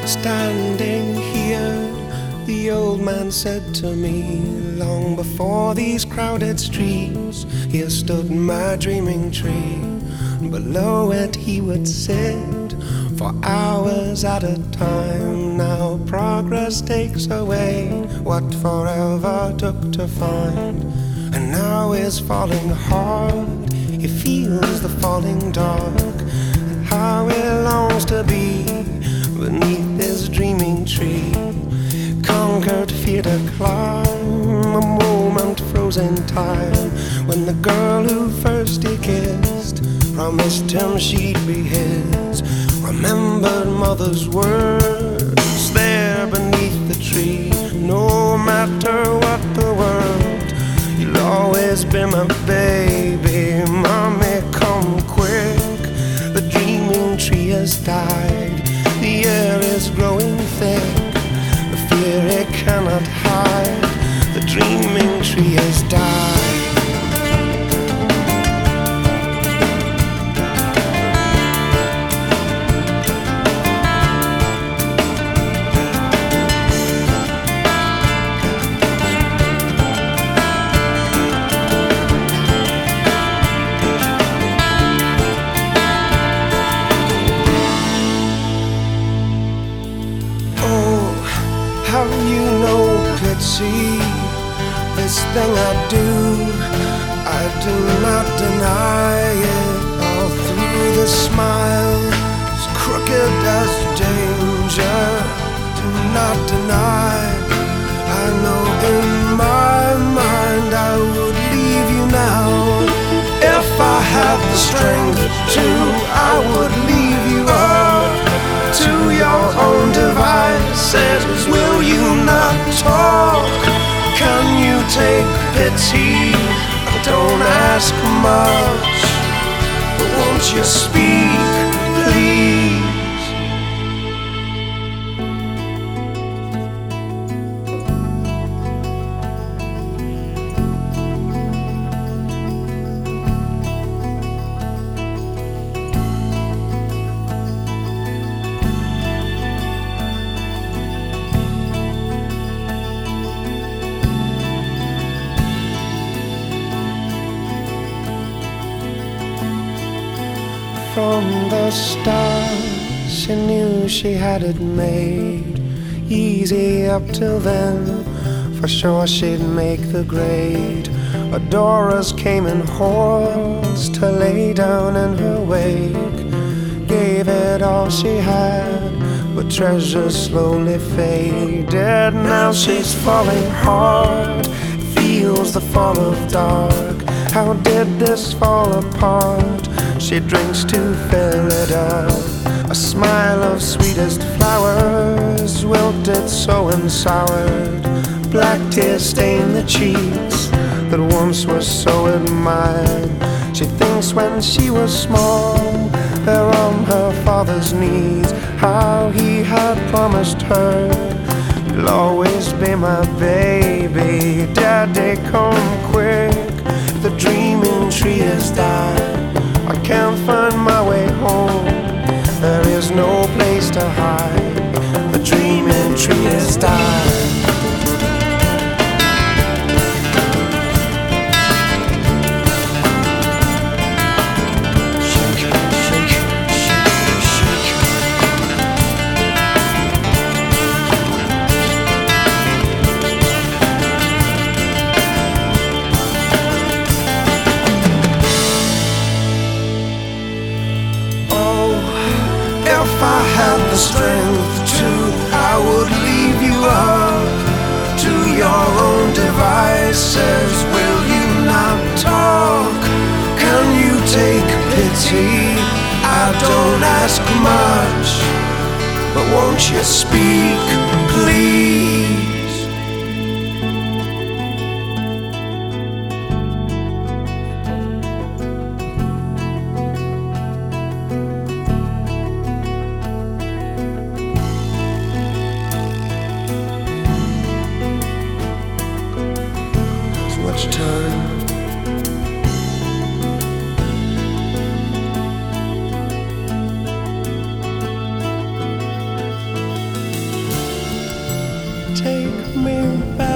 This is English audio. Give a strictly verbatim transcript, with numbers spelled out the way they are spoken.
Standing here, the old man said to me, long before these crowded streets, here stood my dreaming tree. Below it he would sit for hours at a time. Now progress takes away what forever took to find. And now is falling hard, he feels the falling dark, and how he longs to be beneath his dreaming tree. Conquered fear to climb, a moment frozen time, when the girl who first he kissed promised him she'd be his. Remembered mother's words there beneath the tree. No matter what the world, you'll always be my baby. Mommy, come quick, the dreaming tree has died. The air is growing thick, the fear it cannot hide. The dreaming tree has died. Have you no pity? This thing I do, I do not deny it. All through the smile, as crooked as danger, do not deny. I know in my mind I would leave you now. If I had the strength to, I would leave you up to your own devices. Will you not talk? Can you take pity? I don't ask much, but won't you speak, please? From the start, she knew she had it made easy up till then. For sure she'd make the grade. Adorers came in hordes to lay down in her wake. Gave it all she had, but treasures slowly faded. Now she's falling hard, feels the fall of dark. How did this fall apart? She drinks to fill it up. A smile of sweetest flowers, wilted so and soured. Black tears stain the cheeks that once were so admired. She thinks when she was small, there on her father's knees, how he had promised her, you'll always be my baby. Daddy, come quick, the dreaming tree has died. I can't find my way home, there is no place to hide. The dreaming tree has died. If I had the strength to, I would leave you up to your own devices. Will you not talk? Can you take pity? I don't ask much, but won't you speak, please? Much time. take me back.